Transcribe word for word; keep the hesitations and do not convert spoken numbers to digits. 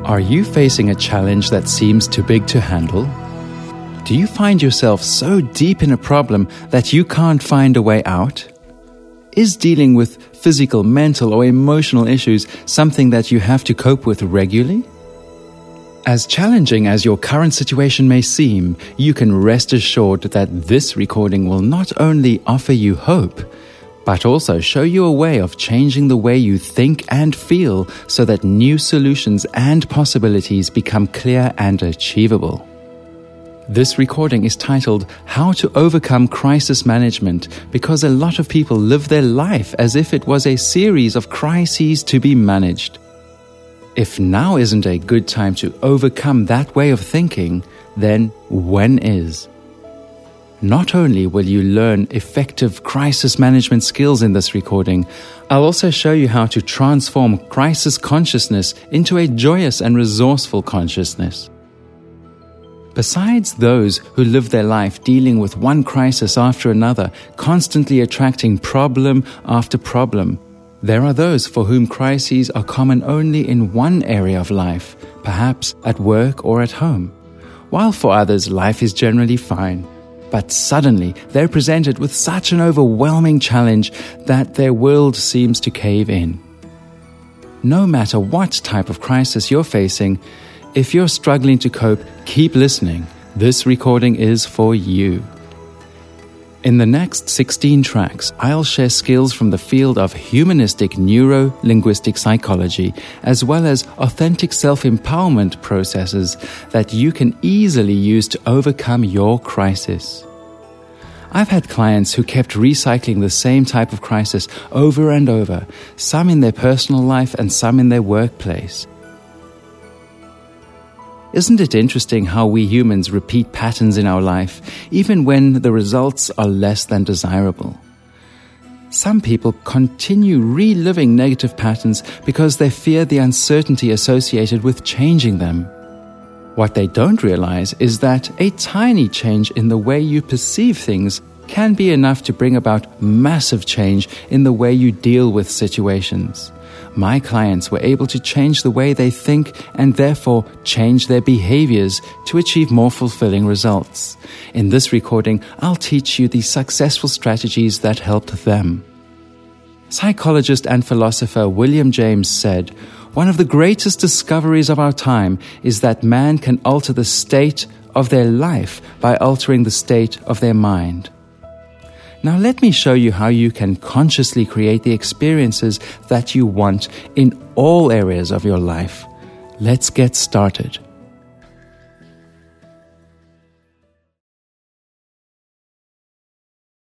Are you facing a challenge that seems too big to handle? Do you find yourself so deep in a problem that you can't find a way out? Is dealing with physical, mental, or emotional issues something that you have to cope with regularly? As challenging as your current situation may seem, you can rest assured that this recording will not only offer you hope, but also show you a way of changing the way you think and feel so that new solutions and possibilities become clear and achievable. This recording is titled How to Overcome Crisis Management because a lot of people live their life as if it was a series of crises to be managed. If now isn't a good time to overcome that way of thinking, then when is? Not only will you learn effective crisis management skills in this recording, I'll also show you how to transform crisis consciousness into a joyous and resourceful consciousness. Besides those who live their life dealing with one crisis after another, constantly attracting problem after problem, there are those for whom crises are common only in one area of life, perhaps at work or at home, while for others life is generally fine. But suddenly they're presented with such an overwhelming challenge that their world seems to cave in. No matter what type of crisis you're facing, if you're struggling to cope, keep listening. This recording is for you. In the next sixteen tracks, I'll share skills from the field of humanistic neuro-linguistic psychology, as well as authentic self-empowerment processes that you can easily use to overcome your crisis. I've had clients who kept recycling the same type of crisis over and over, some in their personal life and some in their workplace. Isn't it interesting how we humans repeat patterns in our life, even when the results are less than desirable? Some people continue reliving negative patterns because they fear the uncertainty associated with changing them. What they don't realize is that a tiny change in the way you perceive things can be enough to bring about massive change in the way you deal with situations. My clients were able to change the way they think and therefore change their behaviors to achieve more fulfilling results. In this recording, I'll teach you the successful strategies that helped them. Psychologist and philosopher William James said, "One of the greatest discoveries of our time is that man can alter the state of their life by altering the state of their mind." Now let me show you how you can consciously create the experiences that you want in all areas of your life. Let's get started.